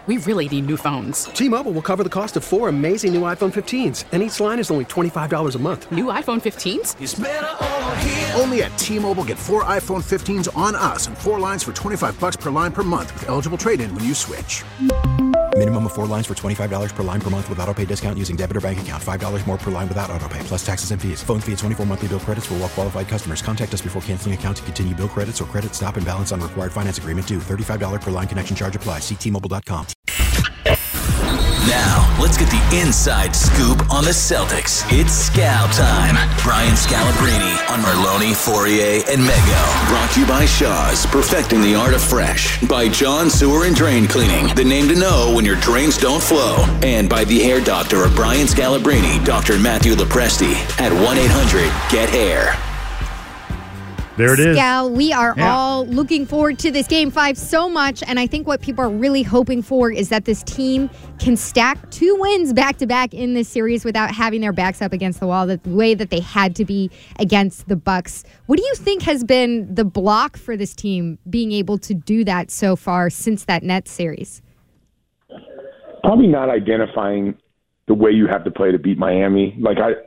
We really need new phones. T-Mobile will cover the cost of 4 amazing new iPhone 15s, and each line is only $25 a month. New iPhone 15s? It's better over here. Only at T-Mobile, get 4 iPhone 15s on us and 4 lines for $25 per line per month with eligible trade-in when you switch. Minimum of 4 lines for $25 per line per month with autopay discount using debit or bank account. $5 more per line without autopay, plus taxes and fees. Phone fee at 24 monthly bill credits for well-qualified customers. Contact us before canceling account to continue bill credits or credit stop and balance on required finance agreement due. $35 per line connection charge applies. See T-Mobile.com. Now, let's get the inside scoop on the Celtics. It's Scal time. Brian Scalabrine on Merlone, Fourier, and Mego. Brought to you by Shaw's, perfecting the art of fresh. By John Sewer and Drain Cleaning, the name to know when your drains don't flow. And by the hair doctor of Brian Scalabrine, Dr. Matthew Lopresti, at 1-800-GET-HAIR. There it is. Scal, we are all looking forward to this Game 5 so much, and I think what people are really hoping for is that this team can stack 2 wins back-to-back in this series without having their backs up against the wall the way that they had to be against the Bucks. What do you think has been the block for this team being able to do that so far since that Nets series? Probably not identifying the way you have to play to beat Miami.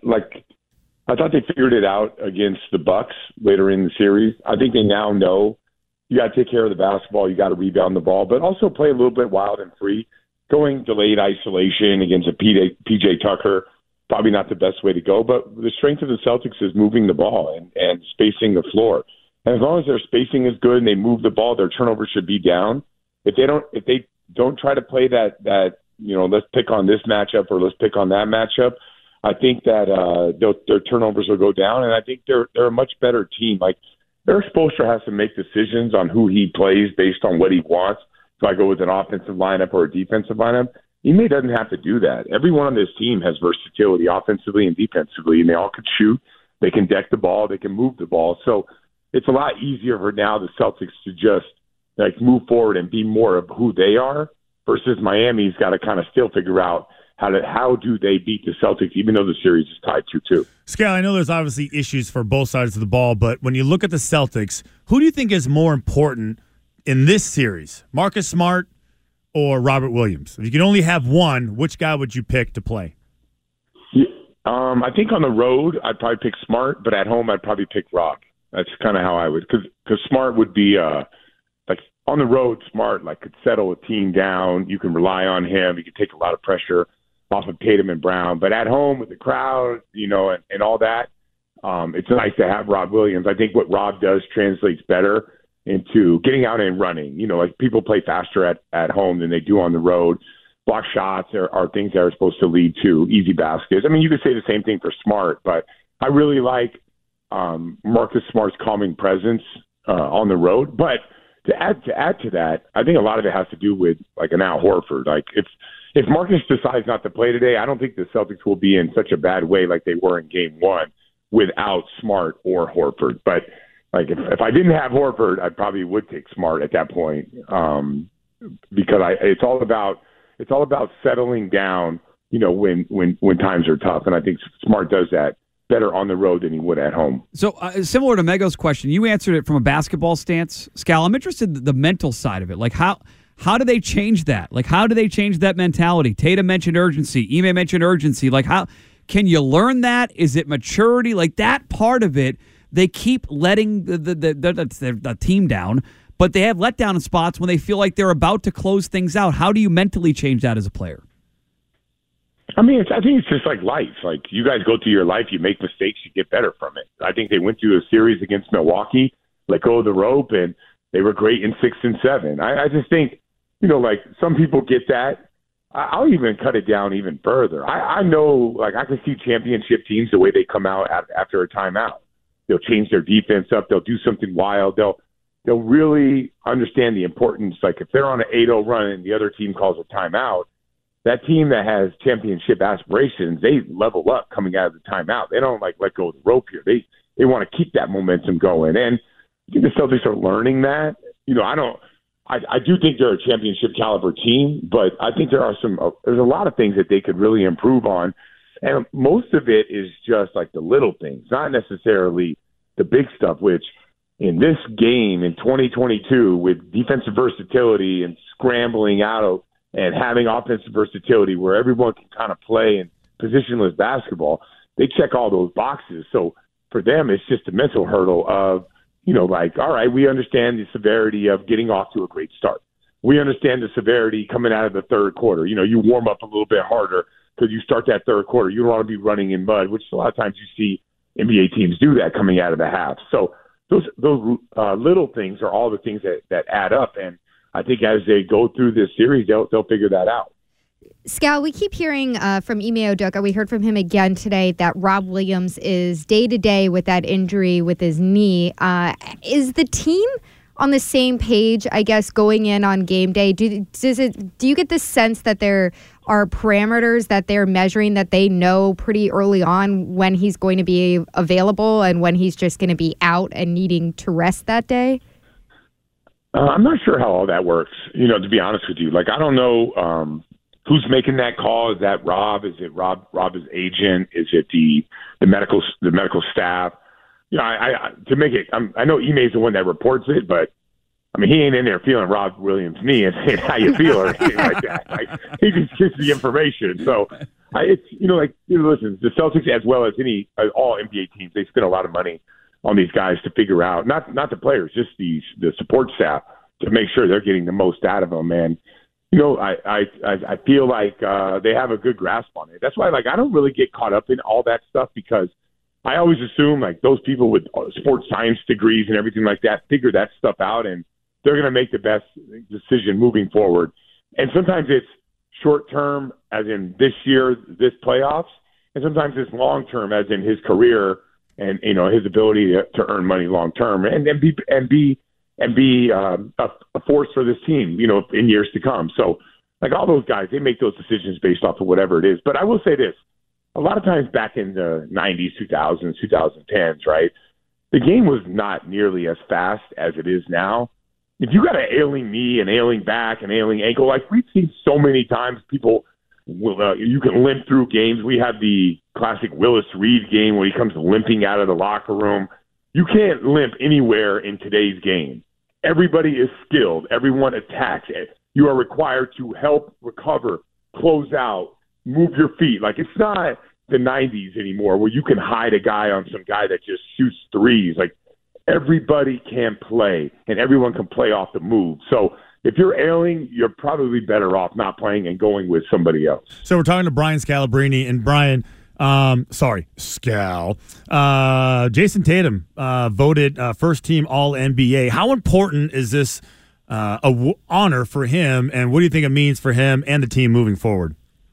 I thought they figured it out against the Bucks later in the series. I think they now know you got to take care of the basketball, you got to rebound the ball, but also play a little bit wild and free. Going delayed isolation against a PJ Tucker, probably not the best way to go. But the strength of the Celtics is moving the ball and spacing the floor. And as long as their spacing is good and they move the ball, their turnovers should be down. If they don't try to play that let's pick on this matchup or let's pick on that matchup, I think that their turnovers will go down, and I think they're a much better team. Like, Eric Spoelstra has to make decisions on who he plays based on what he wants. Do I go with an offensive lineup or a defensive lineup? Ime doesn't have to do that. Everyone on this team has versatility offensively and defensively, and they all can shoot. They can deck the ball. They can move the ball. So it's a lot easier for now the Celtics to just move forward and be more of who they are versus Miami's got to kind of still figure out how do they beat the Celtics, even though the series is tied 2-2? Scal, I know there's obviously issues for both sides of the ball, but when you look at the Celtics, who do you think is more important in this series, Marcus Smart or Robert Williams? If you could only have one, which guy would you pick to play? Yeah, I think on the road, I'd probably pick Smart, but at home, I'd probably pick Rock. That's kind of how I would, because Smart would be on the road. Smart could settle a team down. You can rely on him. He could take a lot of pressure off of Tatum and Brown. But at home with the crowd, and all that, it's nice to have Rob Williams. I think what Rob does translates better into getting out and running. People play faster at home than they do on the road. Block shots are things that are supposed to lead to easy baskets. I mean, you could say the same thing for Smart, but I really like Marcus Smart's calming presence on the road. But to add to that, I think a lot of it has to do with an Al Horford. If Marcus decides not to play today, I don't think the Celtics will be in such a bad way like they were in Game 1 without Smart or Horford. But if I didn't have Horford, I probably would take Smart at that point because it's all about settling down. When times are tough, and I think Smart does that better on the road than he would at home. So similar to Mego's question, you answered it from a basketball stance. Scal, I'm interested in the mental side of it. How do they change that? How do they change that mentality? Tatum mentioned urgency. Ime mentioned urgency. How can you learn that? Is it maturity? That part of it, they keep letting the team down, but they have letdown in spots when they feel like they're about to close things out. How do you mentally change that as a player? I mean, I think it's just like life. You guys go through your life, you make mistakes, you get better from it. I think they went through a series against Milwaukee, let go of the rope, and they were great in 6 and 7. I just think, some people get that. I'll even cut it down even further. I know, I can see championship teams the way they come out after a timeout. They'll change their defense up. They'll do something wild. They'll really understand the importance. If they're on an 8-0 run and the other team calls a timeout, that team that has championship aspirations, they level up coming out of the timeout. They don't let go of the rope here. They want to keep that momentum going. And I think the Celtics are learning that. I do think they're a championship caliber team, but I think there's a lot of things that they could really improve on. And most of it is just the little things, not necessarily the big stuff, which in this game in 2022 with defensive versatility and scrambling out of and having offensive versatility where everyone can kind of play in positionless basketball, they check all those boxes. So for them, it's just a mental hurdle of, all right, we understand the severity of getting off to a great start. We understand the severity coming out of the third quarter. You warm up a little bit harder because you start that third quarter. You don't want to be running in mud, which a lot of times you see NBA teams do that coming out of the half. So those little things are all the things that add up. And I think as they go through this series, they'll figure that out. Scal, we keep hearing from Ime Udoka, we heard from him again today, that Rob Williams is day-to-day with that injury with his knee. Is the team on the same page, I guess, going in on game day? Do you get the sense that there are parameters that they're measuring, that they know pretty early on when he's going to be available and when he's just going to be out and needing to rest that day? I'm not sure how all that works, to be honest with you. I don't know who's making that call. Is that Rob? Is it Rob's agent? Is it the medical staff? To make it, I know Ime's the one that reports it, but I mean, he ain't in there feeling Rob Williams' knee and saying how you feel or anything like that. He just gets the information. So listen, the Celtics, as well as all NBA teams, they spend a lot of money on these guys to figure out, not the players, just the support staff, to make sure they're getting the most out of them. And I feel like they have a good grasp on it. That's why, I don't really get caught up in all that stuff, because I always assume those people with sports science degrees and everything like that figure that stuff out, and they're going to make the best decision moving forward. And sometimes it's short term, as in this year, this playoffs, and sometimes it's long term, as in his career and his ability to earn money long term and be a force for this team, in years to come. So, all those guys, they make those decisions based off of whatever it is. But I will say this. A lot of times back in the 90s, 2000s, 2010s, right, the game was not nearly as fast as it is now. If you got an ailing knee, an ailing back, an ailing ankle, we've seen so many times people, you can limp through games. We have the classic Willis Reed game where he comes limping out of the locker room. You can't limp anywhere in today's game. Everybody is skilled. Everyone attacks it. You are required to help recover, close out, move your feet. It's not the 90s anymore where you can hide a guy on some guy that just shoots threes. Everybody can play, and everyone can play off the move. So if you're ailing, you're probably better off not playing and going with somebody else. So we're talking to Brian Scalabrine, and Brian, Scal. Jason Tatum voted first team All-NBA. How important is this honor for him, and what do you think it means for him and the team moving forward?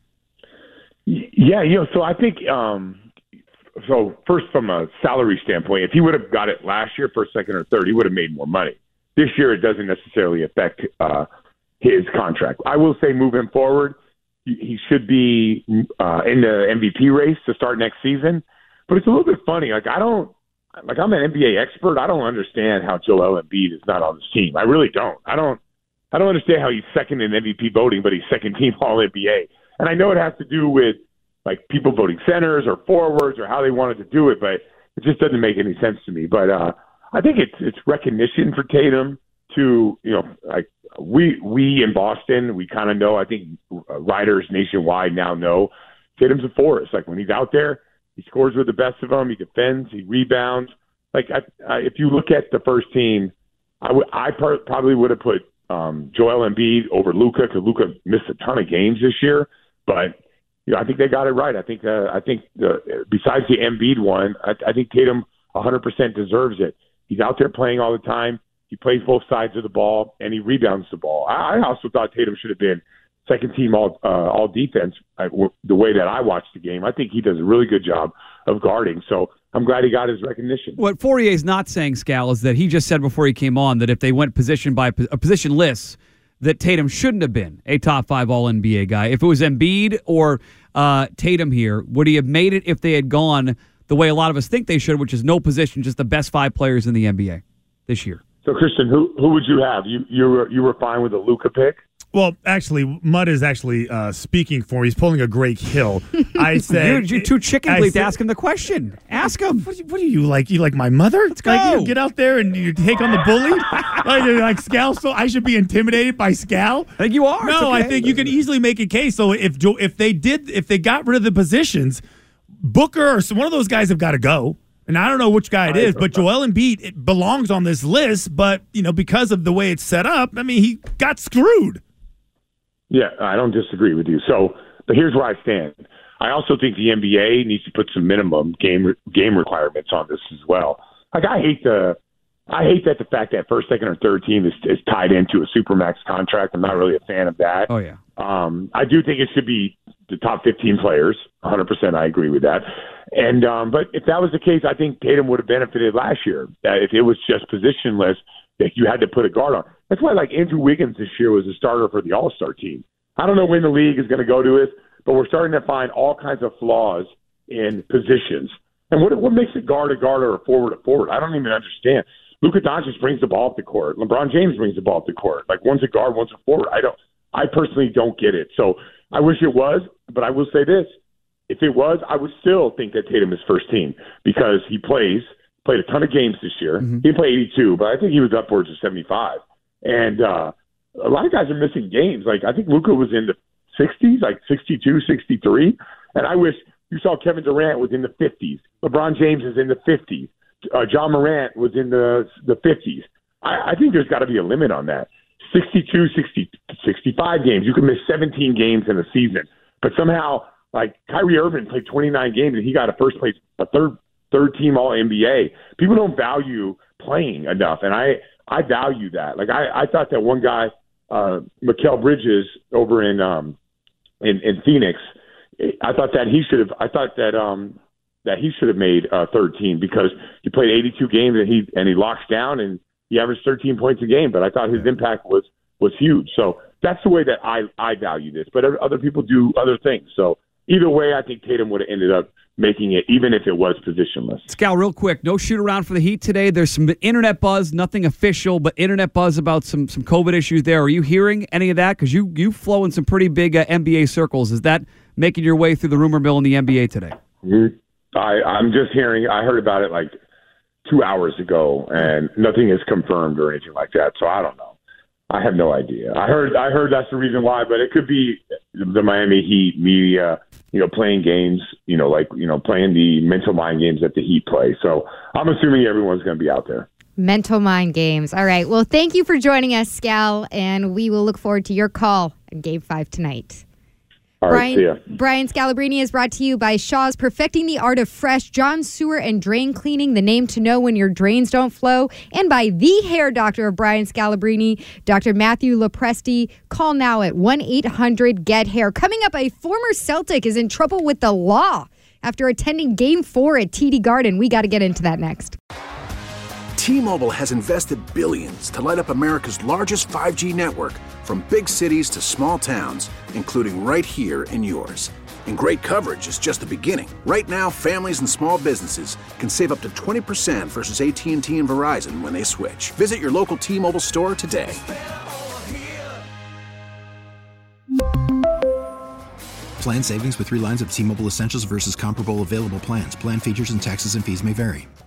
Yeah, so I think so first, from a salary standpoint, if he would have got it last year, first, second, or third, he would have made more money. This year, it doesn't necessarily affect his contract. I will say, moving forward, he should be in the MVP race to start next season. But it's a little bit funny. I'm an NBA expert. I don't understand how Joel Embiid is not on this team. I really don't. I don't understand how he's second in MVP voting, but he's second team All-NBA. And I know it has to do with people voting centers or forwards or how they wanted to do it, but it just doesn't make any sense to me. But I think it's recognition for Tatum to, we in Boston, we kind of know, I think writers nationwide now know Tatum's a force. When he's out there, he scores with the best of them. He defends, he rebounds. If you look at the first team, I probably would have put Joel Embiid over Luka, because Luka missed a ton of games this year. But I think they got it right. I think besides the Embiid one, I think Tatum 100% deserves it. He's out there playing all the time. He plays both sides of the ball, and he rebounds the ball. I also thought Tatum should have been second team all defense. The way that I watched the game, I think he does a really good job of guarding. So I'm glad he got his recognition. What Fourier's not saying, Scal, is that he just said before he came on that if they went position by a position list, that Tatum shouldn't have been a top 5 All-NBA guy. If it was Embiid or Tatum here, would he have made it if they had gone the way a lot of us think they should, which is no position, just the best 5 players in the NBA this year? So, Christian, who would you have? You were fine with the Luka pick? Well, actually, Mudd is actually speaking for. He's pulling a Greg Hill. I said you're too chicken-bleed to ask him the question. Ask him. What are you like? You like my mother? Let's go. Like, you get out there and you take on the bully. like Scal. So I should be intimidated by Scal. I think you are. No, I think you can easily make a case. So if they got rid of the positions, Booker or one of those guys have got to go. And I don't know which guy it is, but Joel Embiid belongs on this list. But because of the way it's set up, I mean, he got screwed. Yeah, I don't disagree with you. So, but here's where I stand. I also think the NBA needs to put some minimum game requirements on this as well. Like I hate that the fact that first, second, or third team is tied into a supermax contract. I'm not really a fan of that. Oh yeah. I do think it should be the top 15 players. 100%, I agree with that. And but if that was the case, I think Tatum would have benefited last year. If it was just positionless, that you had to put a guard on. That's why, like, Andrew Wiggins this year was a starter for the All-Star team. I don't know when the league is going to go to it, but we're starting to find all kinds of flaws in positions. And what makes a guard or a forward a forward? I don't even understand. Luka Doncic brings the ball up the court. LeBron James brings the ball up the court. Like, one's a guard, one's a forward. I personally don't get it. So I wish it was, but I will say this. If it was, I would still think that Tatum is first team because he played a ton of games this year. Mm-hmm. He didn't play 82, but I think he was upwards of 75. And a lot of guys are missing games. Like, I think Luka was in the 60s, like 62, 63. And I wish you saw Kevin Durant was in the 50s. LeBron James is in the 50s. John Morant was in the 50s. I think there's got to be a limit on that. 62, 60, 65 games. You can miss 17 games in a season. But somehow, like, Kyrie Irving played 29 games and he got a third team All-NBA. People don't value playing enough, and I value that. Like I thought that one guy, Mikal Bridges over in Phoenix, I thought that he should have made third team because he played 82 games and he locks down and he averaged 13 points a game. But I thought his impact was huge. So that's the way that I value this. But other people do other things. So either way, I think Tatum would have ended up making it, even if it was positionless. Scal, real quick, no shoot around for the Heat today. There's some internet buzz, nothing official, but internet buzz about some COVID issues there. Are you hearing any of that? Because you flow in some pretty big NBA circles. Is that making your way through the rumor mill in the NBA today? I'm just hearing. I heard about it like 2 hours ago, and nothing is confirmed or anything like that. So I don't know. I have no idea. I heard that's the reason why, but it could be the Miami Heat media, playing games, playing the mental mind games that the Heat play. So I'm assuming everyone's going to be out there. Mental mind games. All right. Well, thank you for joining us, Scal, and we will look forward to your call in Game 5 tonight. All right, see ya. Brian Scalabrine is brought to you by Shaw's Perfecting the Art of Fresh, John Sewer and Drain Cleaning, the name to know when your drains don't flow, and by the hair doctor of Brian Scalabrine, Dr. Matthew Lopresti. Call now at 1-800-GET-HAIR. Coming up, a former Celtic is in trouble with the law after attending Game 4 at TD Garden. We got to get into that next. T-Mobile has invested billions to light up America's largest 5G network, from big cities to small towns, including right here in yours. And great coverage is just the beginning. Right now, families and small businesses can save up to 20% versus AT&T and Verizon when they switch. Visit your local T-Mobile store today. Plan savings with 3 lines of T-Mobile Essentials versus comparable available plans. Plan features and taxes and fees may vary.